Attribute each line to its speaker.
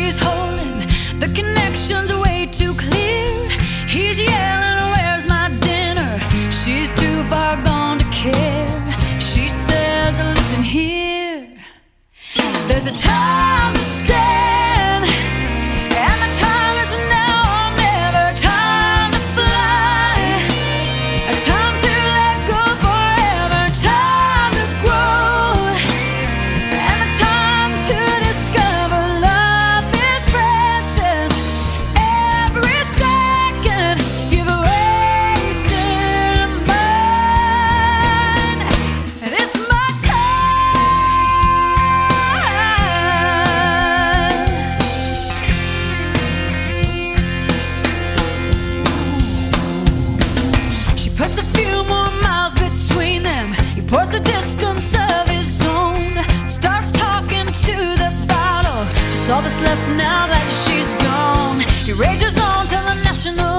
Speaker 1: she's holding. The connection's way too clear. He's yelling, where's my dinner? She's too far gone to care. She says, listen here, there's a time to stand, and the time is now or never. Time to fly, a time to let go forever. Time to grow, and the time to discover love is precious. Every second you've wasted mine, and it's my time. She puts a few more miles between them. He pours the distance of his own. Starts talking to the bottle. It's all that's left now that she's gone. He rages on till the national